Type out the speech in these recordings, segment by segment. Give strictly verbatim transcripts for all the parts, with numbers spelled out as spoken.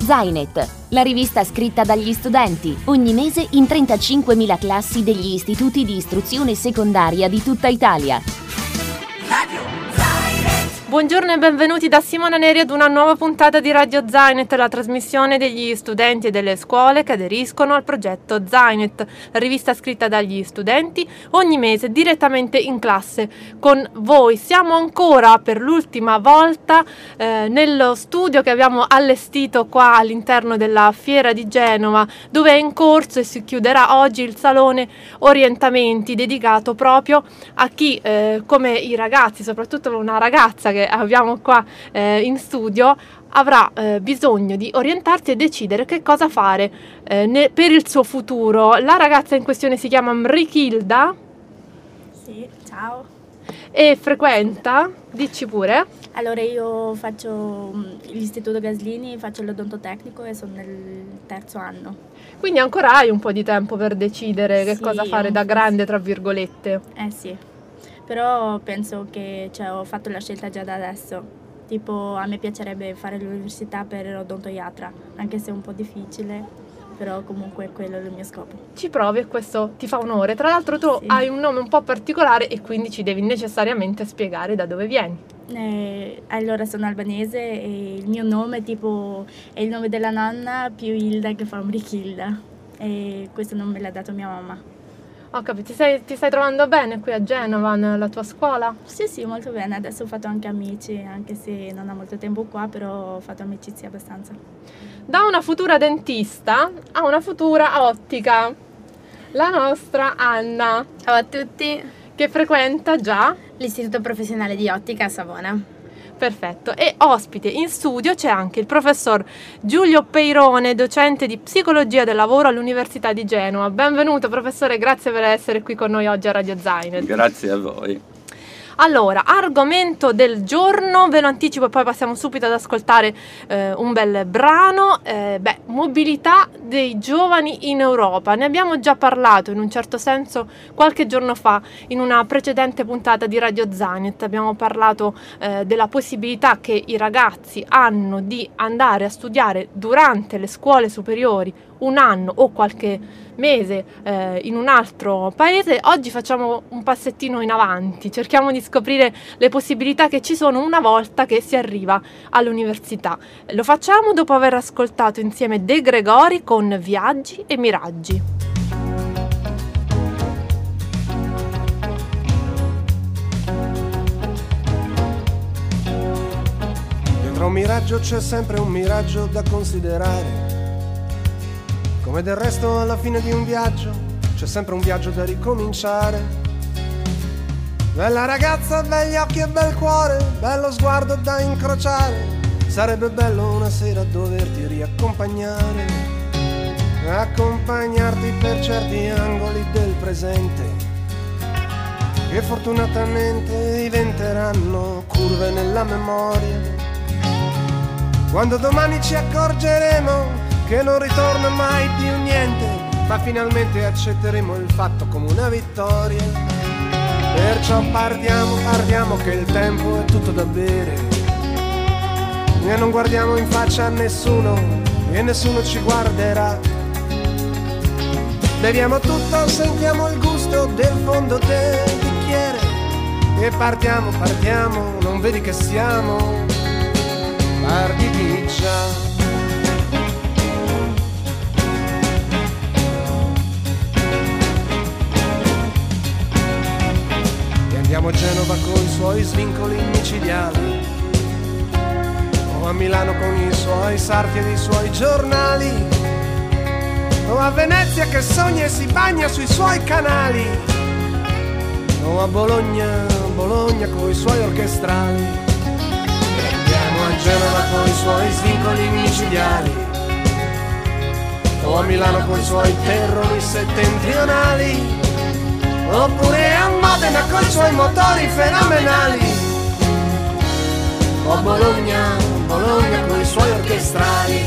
Zainet, la rivista scritta dagli studenti, ogni mese in trentacinquemila classi degli istituti di istruzione secondaria di tutta Italia. Buongiorno e benvenuti da Simona Neri ad una nuova puntata di Radio Zainet, la trasmissione degli studenti e delle scuole che aderiscono al progetto Zainet, la rivista scritta dagli studenti ogni mese direttamente in classe con voi. Siamo ancora per l'ultima volta eh, nello studio che abbiamo allestito qua all'interno della Fiera di Genova, dove è in corso e si chiuderà oggi il salone Orientamenti, dedicato proprio a chi eh, come i ragazzi, soprattutto una ragazza che abbiamo qua eh, in studio, avrà eh, bisogno di orientarsi e decidere che cosa fare eh, ne- per il suo futuro. La ragazza in questione si chiama Mrichilda. Sì, ciao. E frequenta, dici pure. Allora io faccio l'istituto Gaslini, faccio l'odontotecnico e sono nel terzo anno. Quindi ancora hai un po' di tempo per decidere che Sì, cosa fare da grande, tra virgolette. Eh sì, però penso che cioè, ho fatto la scelta già da adesso. Tipo a me piacerebbe fare l'università per odontoiatra, anche se è un po' difficile, però comunque quello è il mio scopo. Ci provi e questo ti fa onore. Tra l'altro tu Sì. hai un nome un po' particolare e quindi ci devi necessariamente spiegare da dove vieni. Eh, allora sono albanese e il mio nome tipo è il nome della nonna più Hilda che fa Mrichilda, e questo nome me l'ha dato mia mamma. Ho capito, ti stai, ti stai trovando bene qui a Genova, nella tua scuola? Sì, sì, molto bene. Adesso ho fatto anche amici, anche se non ho molto tempo qua, però ho fatto amicizie abbastanza. Da una futura dentista a una futura ottica, la nostra Anna, Ciao a tutti, che frequenta già. l'Istituto Professionale di Ottica a Savona. Perfetto, e ospite in studio c'è anche il professor Giulio Peirone, docente di psicologia del lavoro all'Università di Genova. Benvenuto professore, grazie per essere qui con noi oggi a Radio Zainet. Grazie a voi. Allora, argomento del giorno, ve lo anticipo e poi passiamo subito ad ascoltare eh, un bel brano. Eh, beh, mobilità dei giovani in Europa. Ne abbiamo già parlato in un certo senso qualche giorno fa in una precedente puntata di Radio Zainet. Abbiamo parlato eh, della possibilità che i ragazzi hanno di andare a studiare durante le scuole superiori un anno o qualche mese eh, in un altro paese. Oggi facciamo un passettino in avanti, cerchiamo di scoprire le possibilità che ci sono una volta che si arriva all'università. Lo facciamo dopo aver ascoltato insieme De Gregori con Viaggi e Miraggi. Dietro un miraggio c'è sempre un miraggio da considerare. Come del resto alla fine di un viaggio c'è sempre un viaggio da ricominciare. Bella ragazza, begli occhi e bel cuore, bello sguardo da incrociare. Sarebbe bello una sera doverti riaccompagnare, accompagnarti per certi angoli del presente che fortunatamente diventeranno curve nella memoria. Quando domani ci accorgeremo che non ritorna mai più niente, ma finalmente accetteremo il fatto come una vittoria. Perciò partiamo, partiamo che il tempo è tutto da bere, e non guardiamo in faccia a nessuno e nessuno ci guarderà. Beviamo tutto, sentiamo il gusto del fondo del bicchiere e partiamo, partiamo, non vedi che siamo par di piccia. Andiamo a Genova con i suoi svincoli micidiali, o a Milano con i suoi sarti e i suoi giornali, o a Venezia che sogna e si bagna sui suoi canali, o a Bologna, Bologna con i suoi orchestrali. Andiamo a Genova con i suoi svincoli micidiali, o a Milano con i suoi terrori settentrionali, oppure a Modena con i suoi motori fenomenali, o Bologna, Bologna con i suoi orchestrali.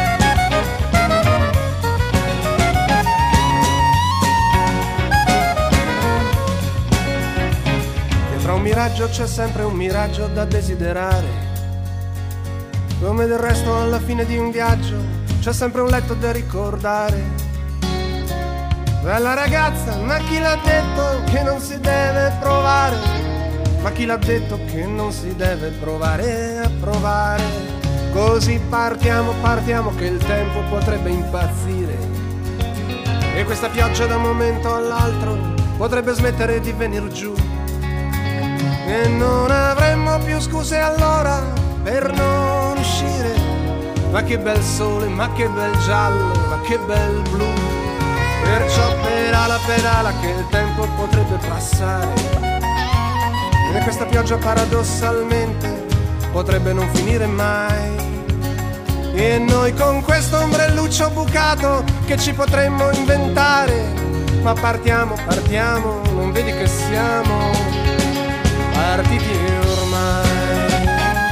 Dietro a un miraggio c'è sempre un miraggio da desiderare, come del resto alla fine di un viaggio c'è sempre un letto da ricordare. Bella ragazza, ma chi l'ha detto che non si deve provare? Ma chi l'ha detto che non si deve provare a provare? Così partiamo, partiamo che il tempo potrebbe impazzire e questa pioggia da un momento all'altro potrebbe smettere di venir giù e non avremmo più scuse allora per non uscire. Ma che bel sole, ma che bel giallo, ma che bel blu. Perciò pedala, pedala che il tempo potrebbe passare e questa pioggia paradossalmente potrebbe non finire mai. E noi con questo ombrelluccio bucato che ci potremmo inventare, ma partiamo, partiamo, non vedi che siamo partiti ormai.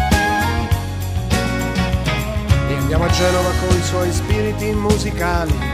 E andiamo a Genova con i suoi spiriti musicali,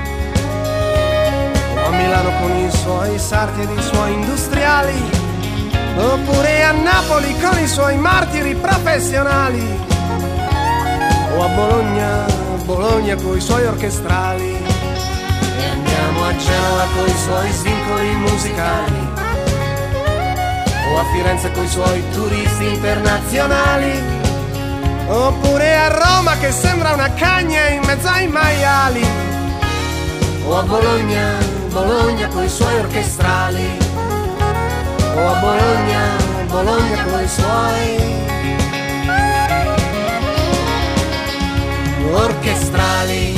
a Milano con i suoi sarti ed i suoi industriali, oppure a Napoli con i suoi martiri professionali, o a Bologna, Bologna con i suoi orchestrali. E andiamo a Genova con i suoi svincoli musicali, o a Firenze con i suoi turisti internazionali, oppure a Roma che sembra una cagna in mezzo ai maiali, o a Bologna, Bologna con i suoi orchestrali, o a Bologna, Bologna con i suoi orchestrali.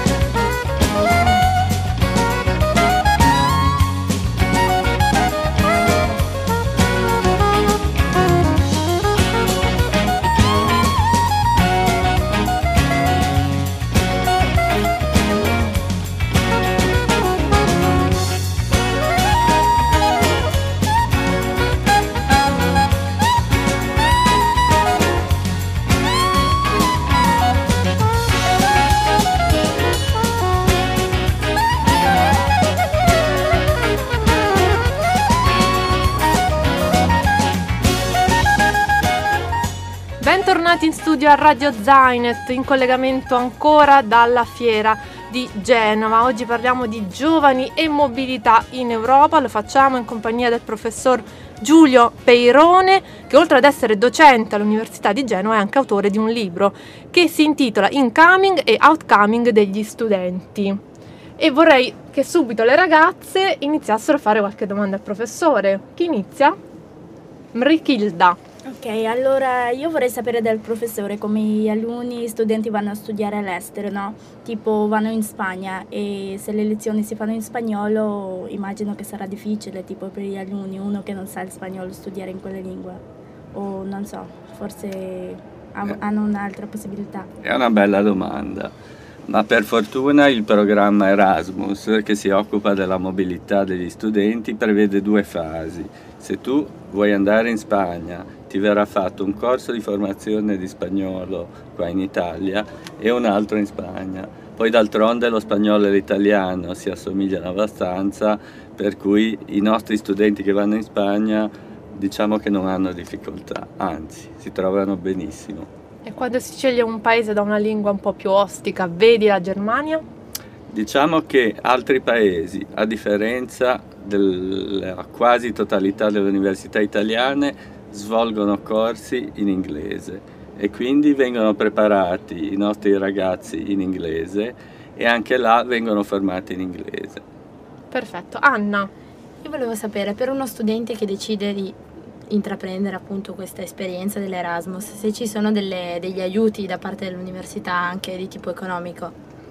Bentornati in studio a Radio Zainet, in collegamento ancora dalla fiera di Genova. Oggi parliamo di giovani e mobilità in Europa. Lo facciamo in compagnia del professor Giulio Peirone, che oltre ad essere docente all'Università di Genova è anche autore di un libro che si intitola Incoming e Outcoming degli studenti. E vorrei che subito le ragazze iniziassero a fare qualche domanda al professore. Chi inizia? Mrichilda. Ok, allora io vorrei sapere dal professore come gli alunni e studenti vanno a studiare all'estero, no? Tipo vanno in Spagna e se le lezioni si fanno in spagnolo immagino che sarà difficile tipo per gli alunni, uno che non sa il spagnolo, studiare in quella lingua. O non so, forse hanno un'altra possibilità. È una bella domanda, ma per fortuna il programma Erasmus, che si occupa della mobilità degli studenti, prevede due fasi. Se tu vuoi andare in Spagna, ti verrà fatto un corso di formazione di spagnolo qua in Italia e un altro in Spagna. Poi d'altronde lo spagnolo e l'italiano si assomigliano abbastanza, per cui i nostri studenti che vanno in Spagna diciamo che non hanno difficoltà, anzi si trovano benissimo. E quando si sceglie un paese da una lingua un po' più ostica, vedi la Germania? Diciamo che altri paesi, a differenza della quasi totalità delle università italiane, svolgono corsi in inglese e quindi vengono preparati i nostri ragazzi in inglese e anche là vengono formati in inglese. Perfetto. Anna? Io volevo sapere, per uno studente che decide di intraprendere appunto questa esperienza dell'Erasmus, se ci sono delle, degli aiuti da parte dell'università anche di tipo economico.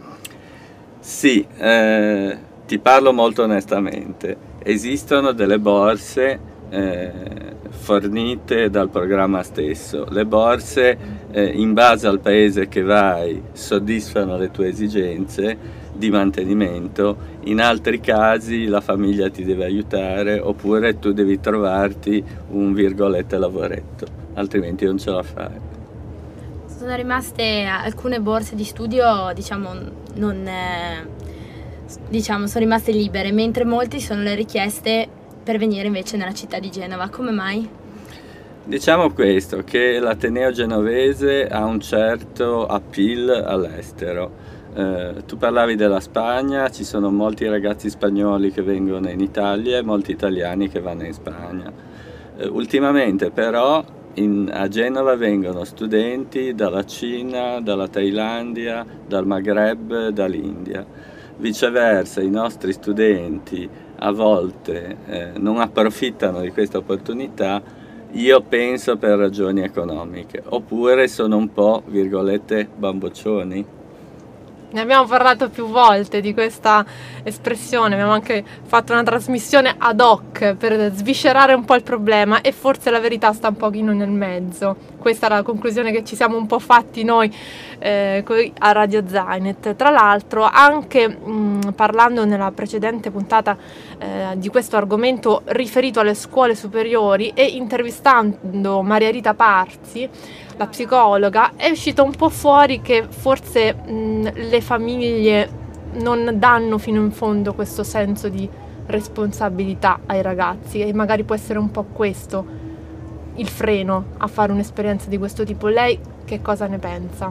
Sì, eh, ti parlo molto onestamente. Esistono delle borse eh, fornite dal programma stesso. Le borse, eh, in base al paese che vai, soddisfano le tue esigenze di mantenimento. In altri casi la famiglia ti deve aiutare oppure tu devi trovarti un virgolette lavoretto, altrimenti non ce la fai. Sono rimaste alcune borse di studio, diciamo, non, eh, diciamo, sono rimaste libere, mentre molti sono le richieste per venire invece nella città di Genova. Come mai? Diciamo questo, che l'Ateneo genovese ha un certo appeal all'estero. Eh, tu parlavi della Spagna, ci sono molti ragazzi spagnoli che vengono in Italia e molti italiani che vanno in Spagna. Eh, ultimamente però in, a Genova vengono studenti dalla Cina, dalla Thailandia, dal Maghreb, dall'India. Viceversa, i nostri studenti a volte eh, non approfittano di questa opportunità, io penso per ragioni economiche, oppure sono un po', virgolette, bamboccioni. Ne abbiamo parlato più volte di questa espressione, abbiamo anche fatto una trasmissione ad hoc per sviscerare un po' il problema e forse la verità sta un pochino nel mezzo. Questa è la conclusione che ci siamo un po' fatti noi eh, a Radio Zainet. Tra l'altro, anche mh, parlando nella precedente puntata eh, di questo argomento riferito alle scuole superiori e intervistando Maria Rita Parzi, la psicologa, è uscito un po' fuori che forse mh, le famiglie non danno fino in fondo questo senso di responsabilità ai ragazzi e magari può essere un po' questo il freno a fare un'esperienza di questo tipo. Lei che cosa ne pensa?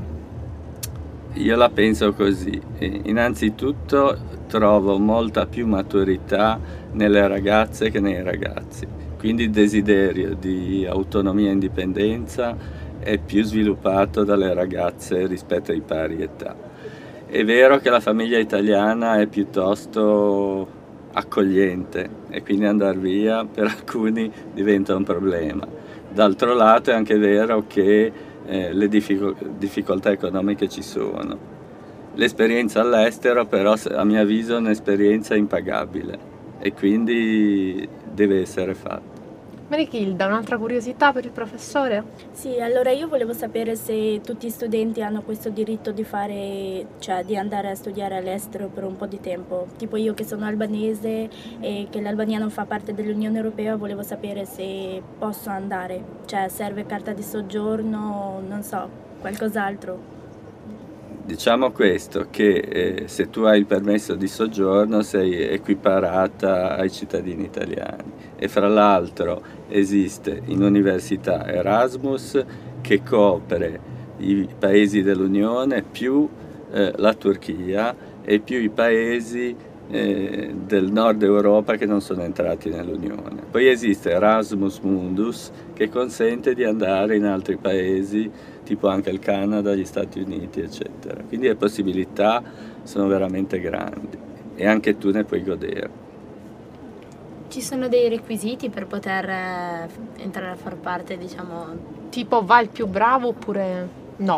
Io la penso così. Innanzitutto trovo molta più maturità nelle ragazze che nei ragazzi, quindi il desiderio di autonomia e indipendenza è più sviluppato dalle ragazze rispetto ai pari età. È vero che la famiglia italiana è piuttosto accogliente e quindi andare via per alcuni diventa un problema. D'altro lato è anche vero che eh, le diffic- difficoltà economiche ci sono. L'esperienza all'estero però a mio avviso è un'esperienza impagabile e quindi deve essere fatta. Marichilda, un'altra curiosità per il professore? Sì, allora io volevo sapere se tutti gli studenti hanno questo diritto di fare, cioè di andare a studiare all'estero per un po' di tempo. Tipo io che sono albanese e che l'Albania non fa parte dell'Unione Europea, volevo sapere se posso andare, cioè serve carta di soggiorno, non so, qualcos'altro. Diciamo questo, che eh, se tu hai il permesso di soggiorno sei equiparata ai cittadini italiani e fra l'altro esiste in università Erasmus che copre i paesi dell'Unione più eh, la Turchia e più i paesi eh, del nord Europa che non sono entrati nell'Unione. Poi esiste Erasmus Mundus che consente di andare in altri paesi tipo anche il Canada, gli Stati Uniti, eccetera. Quindi le possibilità sono veramente grandi e anche tu ne puoi godere. Ci sono dei requisiti per poter eh, entrare a far parte, diciamo... Tipo va il più bravo oppure no?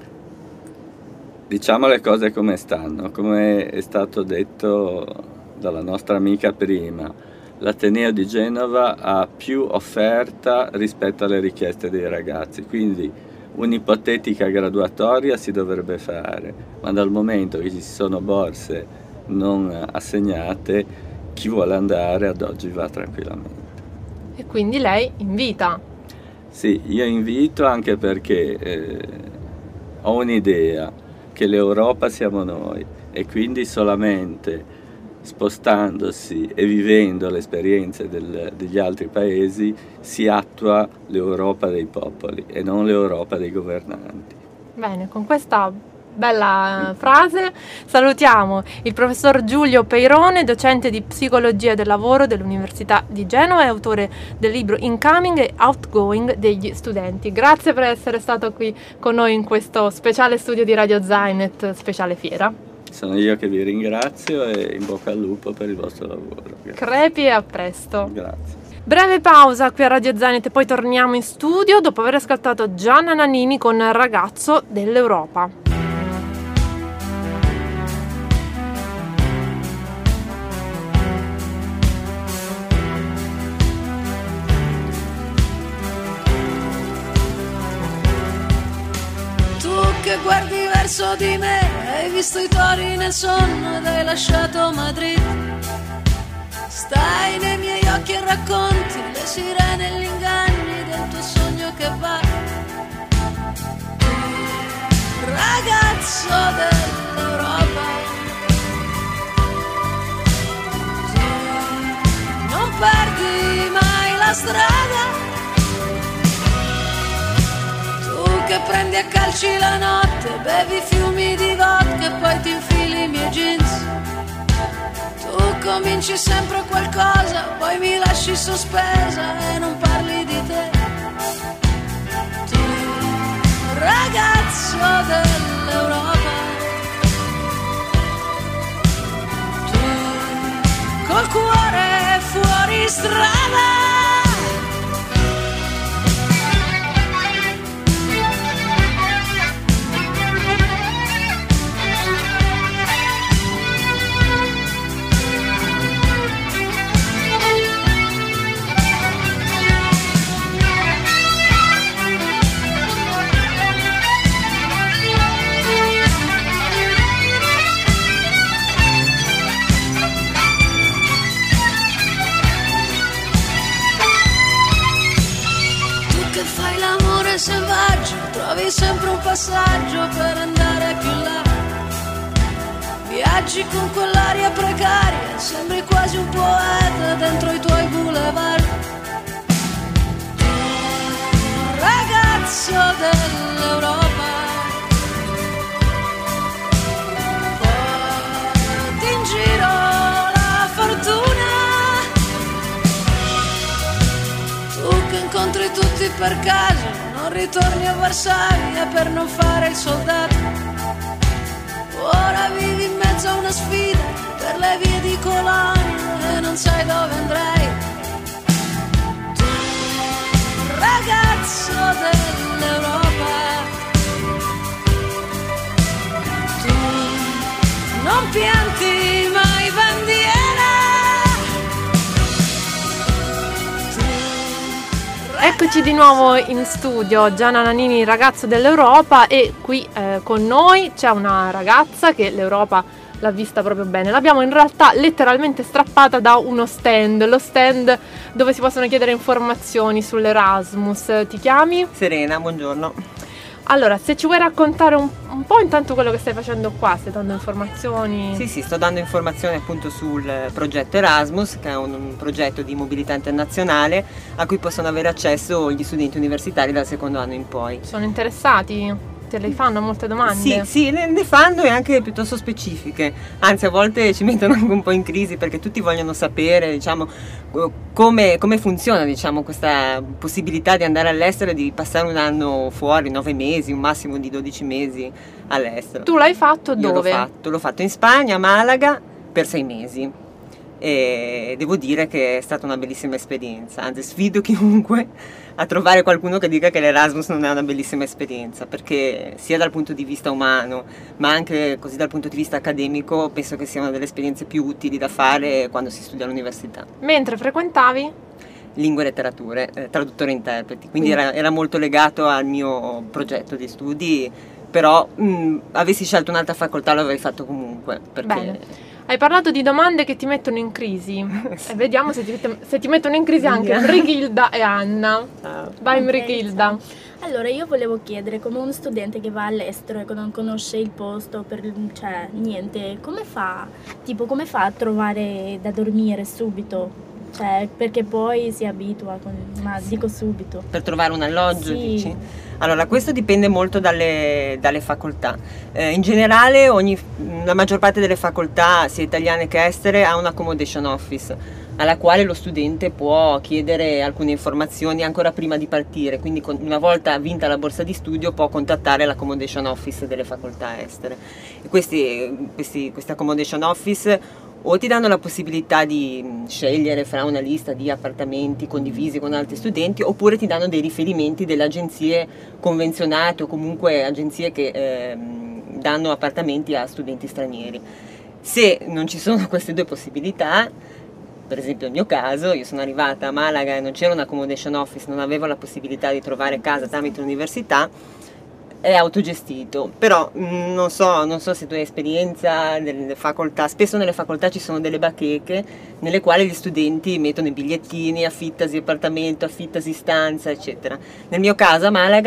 Diciamo le cose come stanno, come è stato detto dalla nostra amica prima. L'Ateneo di Genova ha più offerta rispetto alle richieste dei ragazzi, quindi un'ipotetica graduatoria si dovrebbe fare, ma dal momento che ci sono borse non assegnate, chi vuole andare ad oggi va tranquillamente. E quindi lei invita? Sì, io invito anche perché eh, ho un'idea che l'Europa siamo noi e quindi solamente spostandosi e vivendo le esperienze del, degli altri paesi si attua l'Europa dei popoli e non l'Europa dei governanti. Bene, con questa bella frase salutiamo il professor Giulio Peirone, docente di psicologia del lavoro dell'Università di Genova e autore del libro Incoming e Outgoing degli studenti. Grazie per essere stato qui con noi in questo speciale studio di Radio Zainet, speciale fiera. Sono io che vi ringrazio e in bocca al lupo per il vostro lavoro. Grazie. Crepi e a presto. Grazie. Breve pausa qui a Radio Zainet e poi torniamo in studio dopo aver ascoltato Gianna Nannini con Ragazzo dell'Europa. Che guardi verso di me, hai visto i tori nel sonno ed hai lasciato Madrid. Stai nei miei occhi e racconti le sirene e gli inganni del tuo sogno che va. Ragazzo dell'Europa, non perdi mai la strada. Che prendi a calci la notte, bevi fiumi di vodka e poi ti incominci sempre qualcosa, poi mi lasci sospesa e non parli di te. Tu, ragazzo dell'Europa, tu, col cuore fuori strada. Selvaggio, trovi sempre un passaggio per andare più là. Viaggi con quell'aria precaria, sembri quasi un poeta dentro i tuoi boulevard. Ragazzo dell'Europa, porti in giro la fortuna. Tu che incontri tutti per caso, non ritorni a Varsavia per non fare il soldato. Ora vivi in mezzo a una sfida per le vie di Colonia e non sai dove andrai. Tu, ragazzo dell'Europa, tu non pianti mai bandiera. Eccoci di nuovo in studio, Gianna Nannini, ragazzo dell'Europa, e qui eh, con noi c'è una ragazza che l'Europa l'ha vista proprio bene. L'abbiamo in realtà letteralmente strappata da uno stand, lo stand dove si possono chiedere informazioni sull'Erasmus. Ti chiami? Serena, buongiorno. Allora, se ci vuoi raccontare un, un po' intanto quello che stai facendo qua, stai dando informazioni? Sì, sì, sto dando informazioni appunto sul progetto Erasmus, che è un, un progetto di mobilità internazionale a cui possono avere accesso gli studenti universitari dal secondo anno in poi. Sono interessati? Te le fanno molte domande? Sì, sì, ne, ne fanno, e anche piuttosto specifiche, anzi a volte ci mettono anche un po' in crisi perché tutti vogliono sapere, diciamo, come, come funziona, diciamo, questa possibilità di andare all'estero e di passare un anno fuori, nove mesi, un massimo di dodici mesi all'estero. Tu l'hai fatto Io dove? L'ho fatto, l'ho fatto in Spagna, a Malaga, per sei mesi. E devo dire che è stata una bellissima esperienza, anzi sfido chiunque a trovare qualcuno che dica che l'Erasmus non è una bellissima esperienza, perché sia dal punto di vista umano ma anche così dal punto di vista accademico penso che sia una delle esperienze più utili da fare quando si studia all'università. Mentre frequentavi? Lingue e letterature, eh, traduttore e interpreti, quindi era, era molto legato al mio progetto di studi, però mh, avessi scelto un'altra facoltà lo avrei fatto comunque, perché... Bene. Hai parlato di domande che ti mettono in crisi. Sì. E vediamo se ti, se ti mettono in crisi anche Mrighilda e Anna. Ciao. Vai Mrighilda. Allora, io volevo chiedere, come uno studente che va all'estero e che non conosce il posto, per, cioè niente, come fa? Tipo, come fa a trovare da dormire subito? Cioè, perché poi si abitua, con, ma sì. Dico subito. Per trovare un alloggio, sì. Dici? Allora, questo dipende molto dalle, dalle facoltà. Eh, in generale, ogni, la maggior parte delle facoltà, sia italiane che estere, ha un accommodation office, alla quale lo studente può chiedere alcune informazioni ancora prima di partire, quindi con, una volta vinta la borsa di studio può contattare l'accommodation office delle facoltà estere. E questi, questi, questi accommodation office o ti danno la possibilità di scegliere fra una lista di appartamenti condivisi con altri studenti, oppure ti danno dei riferimenti delle agenzie convenzionate o comunque agenzie che eh, danno appartamenti a studenti stranieri. Se non ci sono queste due possibilità, per esempio nel mio caso, io sono arrivata a Malaga e non c'era un accommodation office, non avevo la possibilità di trovare casa tramite l'università, è autogestito, però mh, non so, non so se tu hai esperienza nelle facoltà, spesso nelle facoltà ci sono delle bacheche nelle quali gli studenti mettono i bigliettini, affittasi appartamento, affittasi stanza, eccetera. Nel mio caso a Malaga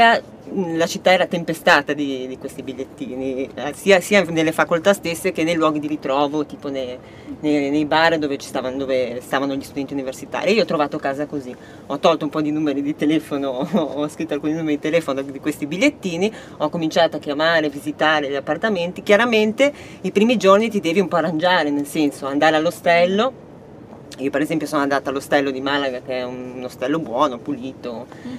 la città era tempestata di, di questi bigliettini, sia, sia nelle facoltà stesse che nei luoghi di ritrovo, tipo nei, nei, nei bar dove, ci stavano, dove stavano gli studenti universitari. Io ho trovato casa così, ho tolto un po' di numeri di telefono, ho scritto alcuni numeri di telefono di questi bigliettini, ho cominciato a chiamare, visitare gli appartamenti. Chiaramente i primi giorni ti devi un po' arrangiare, nel senso andare all'ostello. Io per esempio sono andata all'ostello di Malaga, che è un ostello buono, pulito, mm-hmm.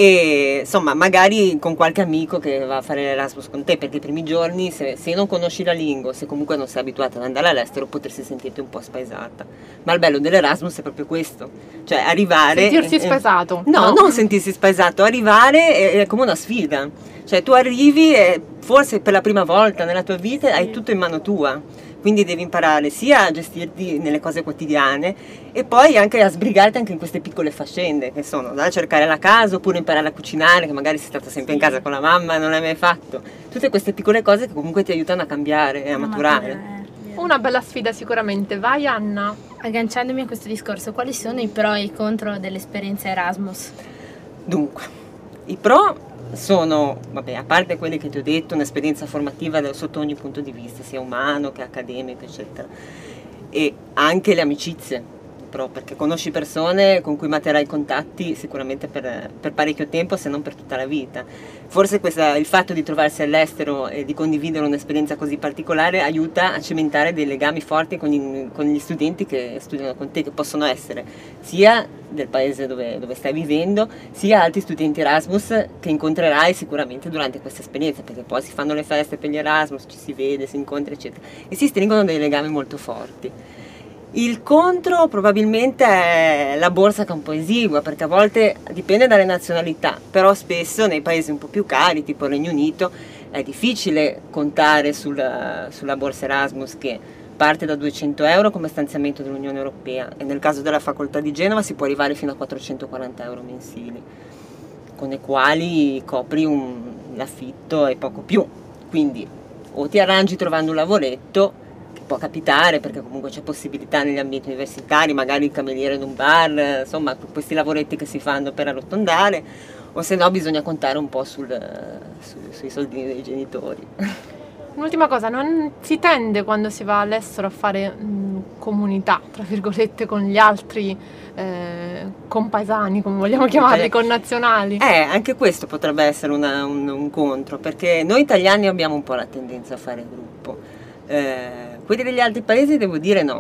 e insomma magari con qualche amico che va a fare l'Erasmus con te, perché i primi giorni se, se non conosci la lingua, se comunque non sei abituata ad andare all'estero, potresti sentirti un po' spaesata. Ma il bello dell'Erasmus è proprio questo, cioè arrivare... Sentirsi spaesato. Eh, no, no, non sentirsi spaesato, arrivare è, è come una sfida, cioè tu arrivi e forse per la prima volta nella tua vita hai tutto in mano tua. Quindi devi imparare sia a gestirti nelle cose quotidiane e poi anche a sbrigarti anche in queste piccole faccende che sono da cercare la casa oppure imparare a cucinare, che magari sei stata sempre in casa con la mamma e non l'hai mai fatto. Tutte queste piccole cose che comunque ti aiutano a cambiare e a maturare. Una bella sfida sicuramente. Vai Anna. Agganciandomi a questo discorso, quali sono i pro e i contro dell'esperienza Erasmus? Dunque, i pro sono, vabbè, a parte quelli che ti ho detto, un'esperienza formativa da, sotto ogni punto di vista, sia umano che accademico, eccetera, e anche le amicizie, però, perché conosci persone con cui matterai contatti sicuramente per, per parecchio tempo, se non per tutta la vita. Forse questa, il fatto di trovarsi all'estero e di condividere un'esperienza così particolare aiuta a cementare dei legami forti con gli, con gli studenti che studiano con te, che possono essere sia del paese dove, dove stai vivendo, sia altri studenti Erasmus che incontrerai sicuramente durante questa esperienza, perché poi si fanno le feste per gli Erasmus, ci si vede, si incontra, eccetera, e si stringono dei legami molto forti. Il contro probabilmente è la borsa, che è un po' esigua, perché a volte dipende dalle nazionalità, però spesso nei paesi un po' più cari, tipo il Regno Unito, è difficile contare sulla, sulla borsa Erasmus, che parte da duecento euro come stanziamento dell'Unione Europea, e nel caso della facoltà di Genova si può arrivare fino a quattrocentoquaranta euro mensili, con i quali copri un, l'affitto e poco più. Quindi o ti arrangi trovando un lavoretto, può capitare perché comunque c'è possibilità negli ambienti universitari, magari il cameriere in un bar, insomma questi lavoretti che si fanno per arrotondare, o se no bisogna contare un po' sul, su, sui soldini dei genitori. Un'ultima cosa, non si tende quando si va all'estero a fare mh, comunità, tra virgolette, con gli altri eh, compaesani, come vogliamo chiamarli, connazionali? Eh, anche questo potrebbe essere una, un, un contro, perché noi italiani abbiamo un po' la tendenza a fare gruppo. Eh, quelli degli altri paesi devo dire no,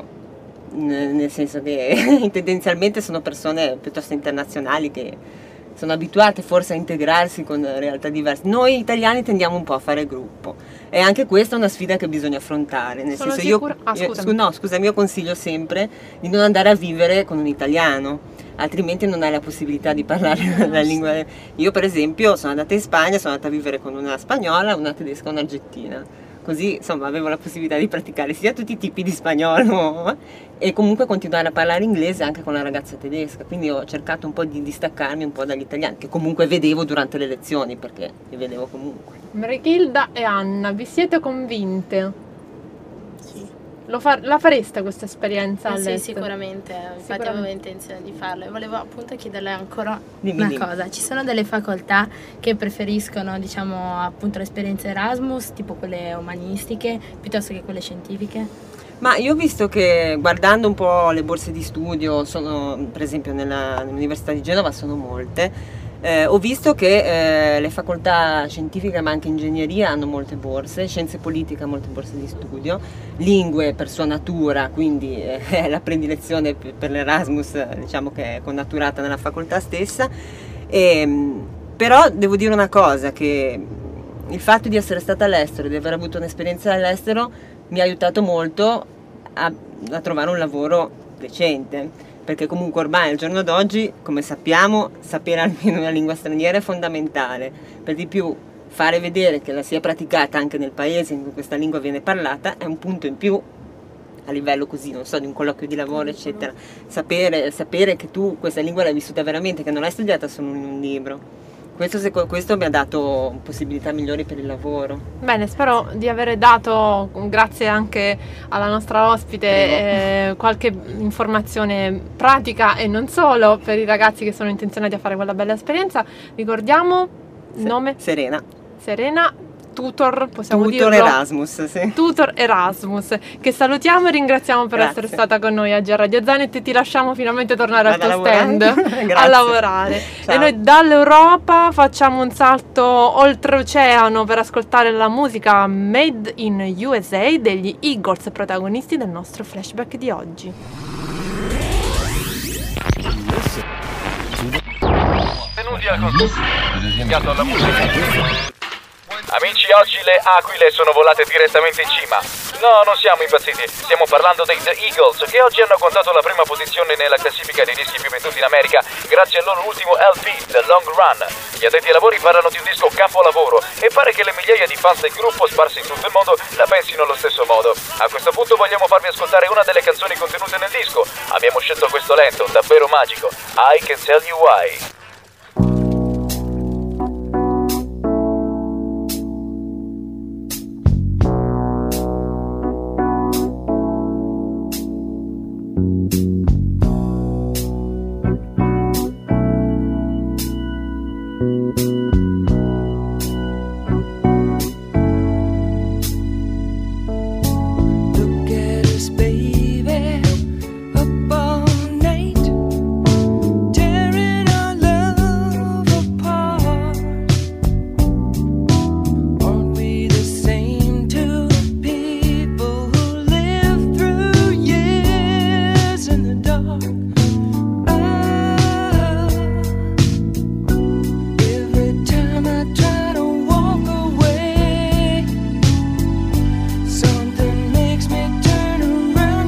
nel senso che tendenzialmente sono persone piuttosto internazionali che sono abituate forse a integrarsi con realtà diverse. Noi italiani tendiamo un po' a fare gruppo e anche questa è una sfida che bisogna affrontare, nel sono senso sicura... io, ah, io scu- no, scusami, io consiglio sempre di non andare a vivere con un italiano, altrimenti non hai la possibilità di parlare la lingua. Io per esempio sono andata in Spagna, sono andata a vivere con una spagnola, una tedesca e un'argentina. Così insomma avevo la possibilità di praticare sia tutti i tipi di spagnolo e comunque continuare a parlare inglese anche con la ragazza tedesca, quindi ho cercato un po' di distaccarmi un po' dagli italiani, che comunque vedevo durante le lezioni, perché li vedevo comunque. Marichilda e Anna, vi siete convinte? Sì. Lo fa- la fareste questa esperienza Eh all'estero? sì, sicuramente, infatti Sicuramente. avevo intenzione di farlo e volevo appunto chiederle ancora Dimmi, una dimmi. cosa. Ci sono delle facoltà che preferiscono, diciamo, appunto l'esperienza Erasmus, tipo quelle umanistiche, piuttosto che quelle scientifiche? Ma io ho visto che guardando un po' le borse di studio, sono, per esempio nella, nell'Università di Genova sono molte, eh, ho visto che eh, le facoltà scientifiche ma anche ingegneria hanno molte borse, scienze politiche molte borse di studio, lingue per sua natura, quindi eh, la predilezione per, per l'Erasmus diciamo che è connaturata nella facoltà stessa, e, però devo dire una cosa, che il fatto di essere stata all'estero e di aver avuto un'esperienza all'estero mi ha aiutato molto a, a trovare un lavoro decente, perché comunque ormai al giorno d'oggi, come sappiamo, sapere almeno una lingua straniera è fondamentale, per di più fare vedere che la sia praticata anche nel paese in cui questa lingua viene parlata è un punto in più a livello così, non so, di un colloquio di lavoro eccetera, sapere, sapere che tu questa lingua l'hai vissuta veramente, che non l'hai studiata solo in un libro. Questo, questo mi ha dato possibilità migliori per il lavoro. Bene, spero di aver dato, grazie anche alla nostra ospite, eh, qualche informazione pratica e non solo per i ragazzi che sono intenzionati a fare quella bella esperienza. Ricordiamo Nome? Serena. Serena Tutor, possiamo Tutor dirlo? Erasmus, sì. Tutor Erasmus, che salutiamo e ringraziamo per Grazie. essere stata con noi oggi a Radio Zanet e ti lasciamo finalmente tornare al Vado tuo a lavorare. stand Grazie. a lavorare. Ciao. E noi dall'Europa facciamo un salto oltreoceano per ascoltare la musica Made in U S A degli Eagles, protagonisti del nostro flashback di oggi. Benvenuti al concorso dedicato alla musica. Amici, oggi le aquile sono volate direttamente in cima. No, non siamo impazziti, stiamo parlando dei The Eagles, che oggi hanno contato la prima posizione nella classifica dei dischi più venduti in America grazie al loro ultimo L P, The Long Run. Gli addetti ai lavori parlano di un disco capolavoro e pare che le migliaia di fans del gruppo sparsi in tutto il mondo la pensino allo stesso modo. A questo punto vogliamo farvi ascoltare una delle canzoni contenute nel disco. Abbiamo scelto questo lento, davvero magico, I Can Tell You Why. Something makes me turn around.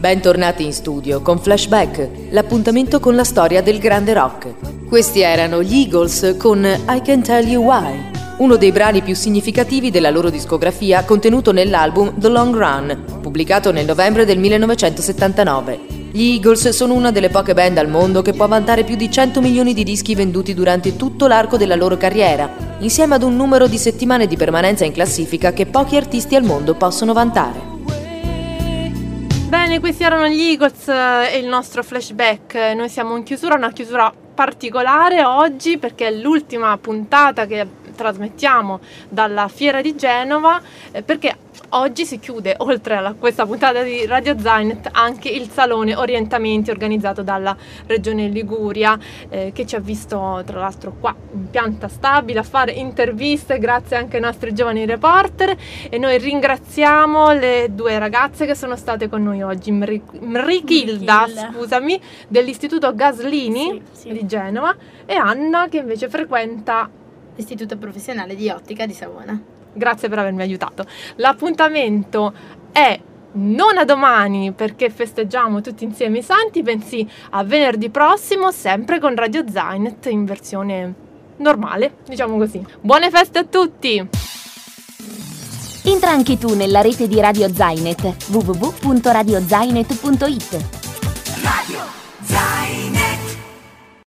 Bentornati in studio con Flashback, l'appuntamento con la storia del grande rock. Questi erano gli Eagles con I Can't Tell You Why, uno dei brani più significativi della loro discografia contenuto nell'album The Long Run, pubblicato nel novembre del millenovecentosettantanove. Gli Eagles sono una delle poche band al mondo che può vantare più di cento milioni di dischi venduti durante tutto l'arco della loro carriera, insieme ad un numero di settimane di permanenza in classifica che pochi artisti al mondo possono vantare. Bene, questi erano gli Eagles e il nostro flashback. Noi siamo in chiusura, una chiusura particolare oggi perché è l'ultima puntata che trasmettiamo dalla Fiera di Genova, eh, perché oggi si chiude, oltre a questa puntata di Radio Zainet, anche il Salone Orientamenti organizzato dalla Regione Liguria, eh, che ci ha visto tra l'altro qua in pianta stabile a fare interviste grazie anche ai nostri giovani reporter, e noi ringraziamo le due ragazze che sono state con noi oggi, Mrichilda, scusami, dell'Istituto Gaslini sì, sì. di Genova, e Anna che invece frequenta l'Istituto Professionale di Ottica di Savona. Grazie per avermi aiutato. L'appuntamento è non a domani perché festeggiamo tutti insieme i santi, bensì a venerdì prossimo, sempre con Radio Zainet in versione normale, diciamo così. Buone feste a tutti! Entra anche tu nella rete di Radio Zainet, w w w punto radio zainet punto it. Radio Zainet.